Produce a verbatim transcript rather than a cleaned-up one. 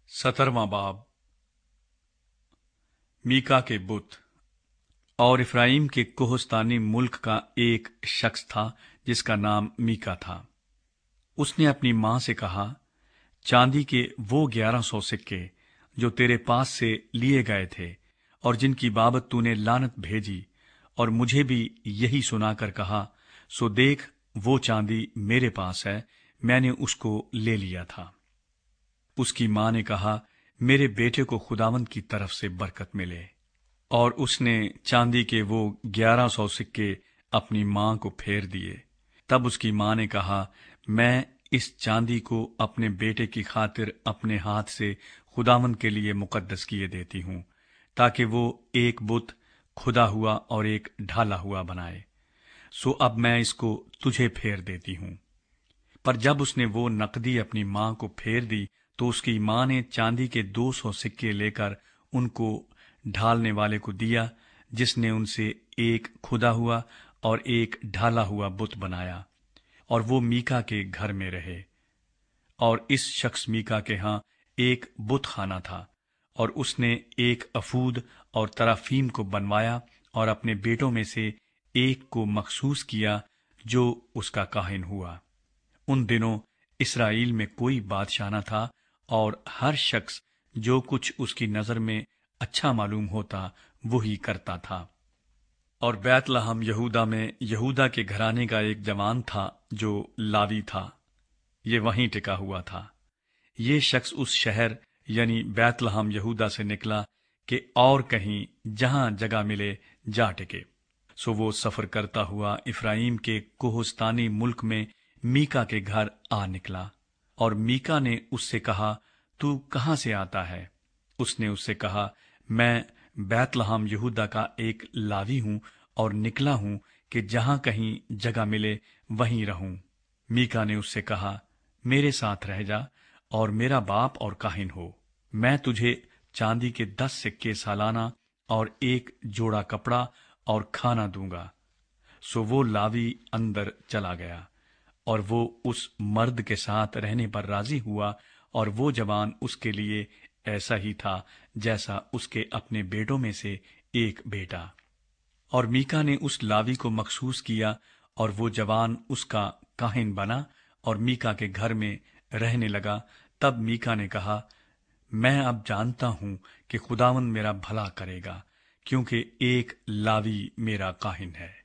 सतरवां बाब। मीका के बुत। और इफ्राइम के कोहस्तानी मुल्क का एक शख्स था जिसका नाम मीका था। उसने अपनी मां से कहा, चांदी के वो ग्यारह सौ सिक्के जो तेरे पास से लिए गए थे और जिनकी बाबत तूने लानत भेजी, और मुझे भी यही सुनाकर कहा, सो देख वो चांदी मेरे पास है, मैंने उसको ले लिया था। उसकी मां ने कहा, मेरे बेटे को खुदावंद की तरफ से बरकत मिले। और उसने चांदी के वो ग्यारह सौ सिक्के अपनी मां को फेर दिए। तब उसकी मां ने कहा, मैं इस चांदी को अपने बेटे की खातिर अपने हाथ से खुदावंद के लिए मुकद्दस किए देती हूं, ताकि वो एक बुत खुदा हुआ और एक ढाला हुआ बनाए। सो अब मैं इसको तुझे फेर देती हूं। पर जब उसने वो नकदी अपनी मां को फेर दी, तो उसकी मां ने चांदी के दो सौ सिक्के लेकर उनको ढालने वाले को दिया, जिसने उनसे एक खुदा हुआ और एक ढाला हुआ बुत बनाया, और वो मीका के घर में रहे। और इस शख्स मीका के हां एक बुत खाना था, और उसने एक अफूद और तराफीम को बनवाया और अपने बेटों में से एक को मखसूस किया जो उसका काहिन हुआ। उन दिनों इसराइल में कोई बादशाह न था, और हर शख्स जो कुछ उसकी नजर में अच्छा मालूम होता वही करता था। और बैतलहम यहूदा में यहूदा के घराने का एक जवान था जो लावी था, ये वहीं टिका हुआ था। ये शख्स उस शहर यानी बैतलहम यहूदा से निकला कि और कहीं जहां जगह मिले जा टिके। सो वो सफर करता हुआ इफ्राइम के कोहस्तानी मुल्क में मीका के घर आ निकला। और मीका ने उससे कहा, तू कहां से आता है? उसने उससे कहा, मैं बैतलहम यहूदा का एक लावी हूं और निकला हूं कि जहां कहीं जगह मिले वहीं रहूं। मीका ने उससे कहा, मेरे साथ रह जा और मेरा बाप और काहिन हो। मैं तुझे चांदी के दस सिक्के सालाना और एक जोड़ा कपड़ा और खाना दूंगा। सो वो लावी अंदर चला गया, और वो उस मर्द के साथ रहने पर राजी हुआ, और वो जवान उसके लिए ऐसा ही था जैसा उसके अपने बेटों में से एक बेटा। और मीका ने उस लावी को मखसूस किया, और वो जवान उसका काहिन बना और मीका के घर में रहने लगा। तब मीका ने कहा, मैं अब जानता हूं कि खुदावंद मेरा भला करेगा, क्योंकि एक लावी मेरा काहिन है।